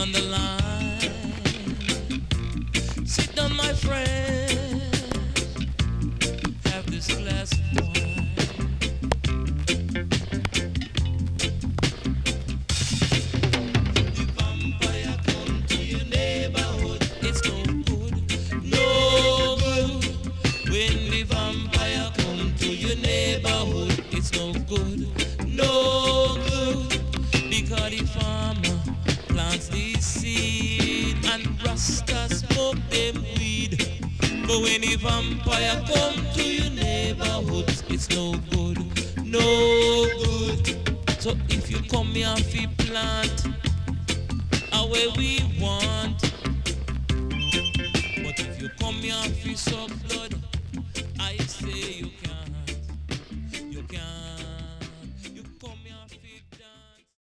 on the line. Sit down, my friend. Have this glass of wine. The vampire come to your neighborhood. It's no good, no good. When the vampire come to your neighborhood, it's no good, no good. Because the farmer plants the seed and Rasta smoke them weed. But when the vampire come to your neighborhood, it's no good, no good. So if you come here fi plant where we want,